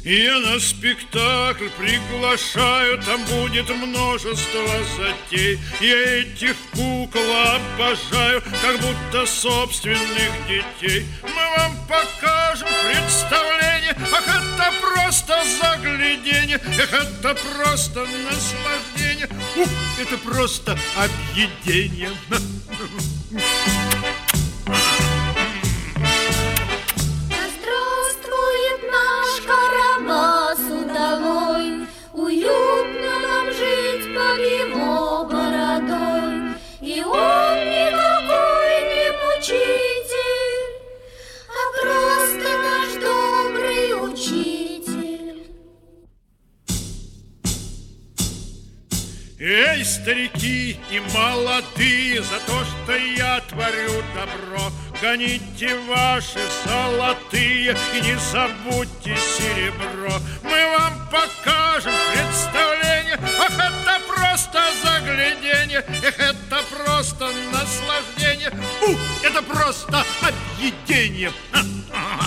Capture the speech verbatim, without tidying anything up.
Я на спектакль приглашаю, там будет множество затей. Я этих кукол обожаю, как будто собственных детей. Мы вам покажем представление, ах, это просто загляденье, эх, это просто наслаждение, ух, это просто объедение. Уютно нам жить под его бородой, и он никакой не мучитель, а просто наш добрый учитель. Эй, старики и молодые, за то, что я творю добро, гоните ваши золотые и не забудьте серебро. Мы вам покажем представление, ах, это просто загляденье, эх, это просто наслаждение, ух, это просто объедение.